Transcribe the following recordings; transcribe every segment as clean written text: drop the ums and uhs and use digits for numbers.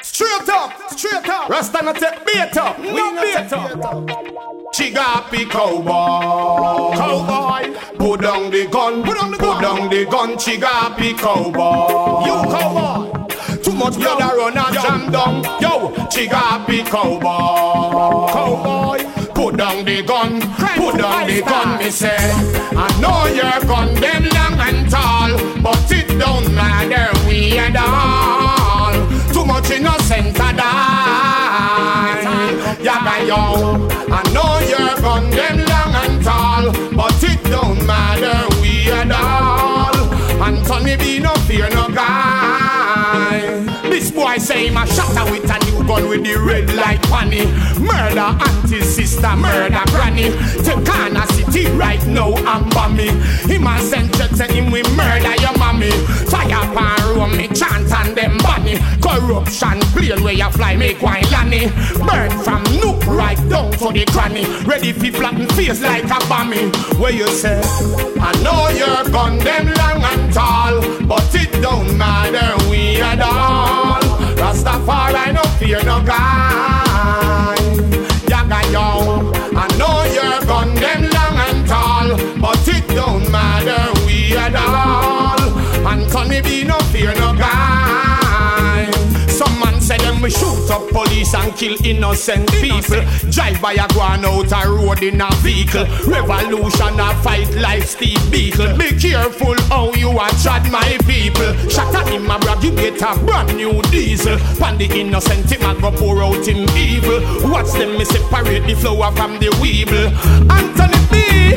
Straight up. Rasta not take bait up. We not bait up. Chigapi cowboy. Put down the gun. Chigapi cowboy. You cowboy. Too much blood a run and jam down. Yo, Chigapi cowboy. Put down the gun. Me say, I know your gun them long and tall, but it don't matter we at all. Too much innocent a die. Yaga yo, I know your gun them long and tall, but it don't matter we at all. Anthony B no fear no guy. This boy say him a shatter with a new gun with the red light panny. Murder auntie, sister, murder granny. Tekana City right now and bomby. Him a send checks and him we murder your mommy. Fire pan room me chant and them bunny. Corruption plane where you fly make wine lanny. Burn from nook right down to the cranny. Ready fi flatten face like a bommy. Where you say, I know your gun them long and tall, but it don't matter we at all. Rastafari no fear no guy. Yaga yo, I know your gun them long and tall, but it don't matter we at all. Anthony B no fear no guy. Some man say them we shoot up police and kill innocent people. Drive by a guan out a road in a vehicle. Revolution a fight like Steve Beagle. Be careful how you a trad my people. Shut up him a brag, you get a brand new diesel. Pan the innocent him a go pour out him evil. Watch them me separate the flower from the weevil. Anthony B.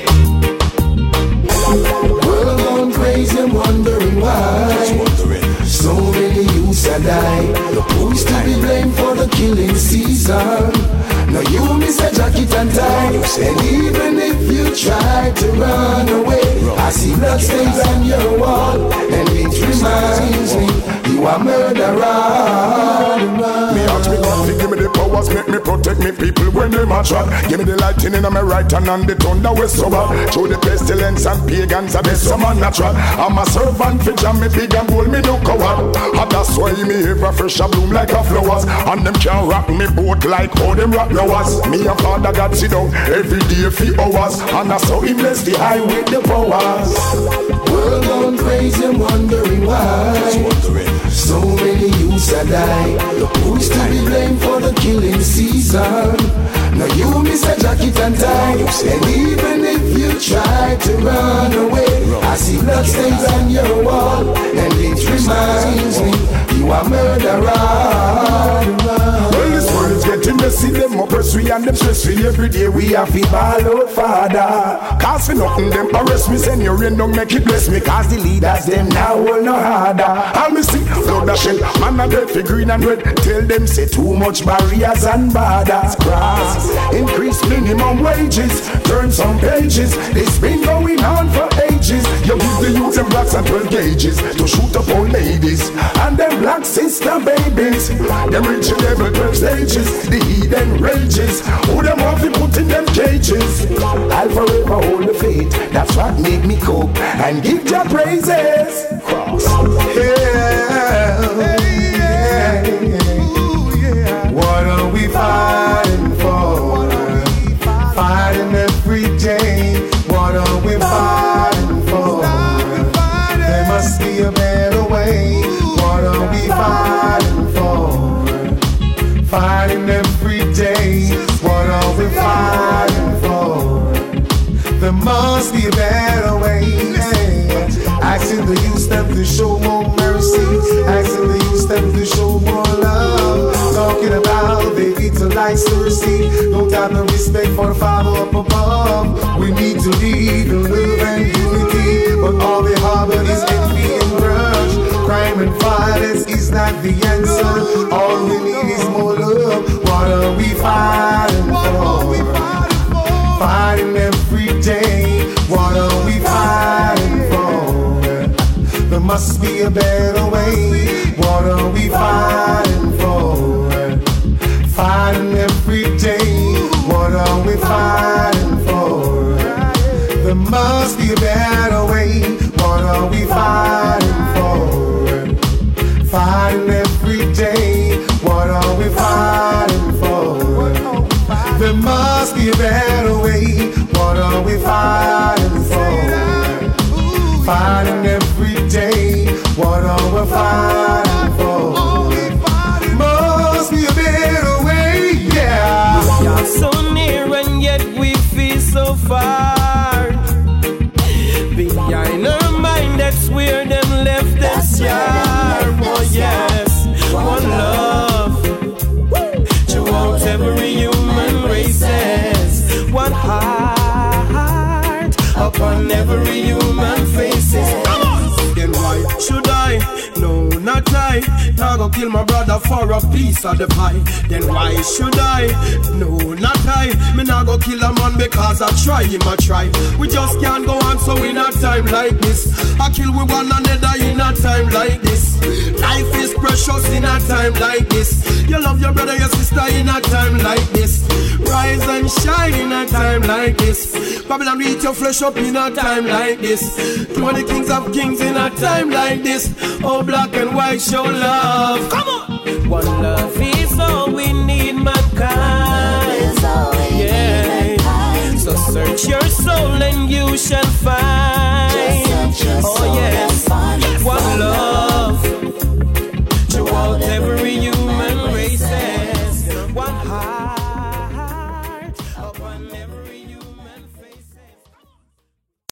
World gone crazy, I'm wondering why. So many youths are die. Who's to be blamed for the killing season? Now you miss a jacket and tie. And even if you try to run away, I see bloodstains on your wall, and it reminds me you are murderer. Me ask me God to give me the powers, make me protect me people when they march up. Give me the lightning in my right hand and the thunder with sober. Through the pestilence and pagans, I be some unnatural. I'm a servant for jam me big and gold, me no coward. And that's why me ever fresh a bloom like a flowers. And them can rock me boat like how them rock flowers. Me and Father God sit down every day for hours, and that's how he bless the high with the powers. World gone crazy, I'm wondering why. So many youths are die. Who's to be blamed for the killing season? Now you miss a jacket and tie. And even if you try to run away, I see bloodstains on your wall, and it reminds me you are murderer. Well, this world is getting messy. Them oppress we and them stress we. Every day we have to ball out, Father. Cause for nothing them arrest me. Send your rain, don't make it bless me. Cause the leaders them now will no harder. I'll me see blood a shell. Man a dead for green and red. Tell them say too much barriers and borders. Cross, increase minimum wages. Turn some pages. This been going on for ages. You give the youth them blacks and 12 gauges to shoot up old ladies and them black sister babies. Them rich level 12 stages. The heathen rages. Who them want to put in them cages? I'll forever hold the faith. That's what make me cope and give your praises. Cross. What are we fighting for? Fighting every day. What are we fighting for? There must be a better way. What are we fighting for? Fighting every day. What are we fighting for? There must be a better way. Asking the youth them to show more mercy. Asking the youth them to show more love. Talking about they vitalize thirsty. Don't have no respect for the Father up above. We need to live in love and unity, but all they harbor is envy and grudge. Crime and violence is not the answer. All we need is more love. What are we fighting for? Fighting every day. What are we fighting for? There must be a better way. What are we fighting for? Fighting every day. What are we fighting for? There must be a better way. What are we fighting for? Fighting every day. What I go kill my brother for a piece of the pie. Then why should I? No, not I. Me not go kill a man because I try him, I try. We just can't go on so in a time like this. I kill with one another in a time like this. Life is precious in a time like this. You love your brother, your sister in a time like this. Rise and shine in a time like this. Babylon eat your flesh up in a time like this. 20 kings of kings in a time like this. Oh, black and white show love. Come on! One love is all we need, mankind. Yeah. So search your soul and you shall find.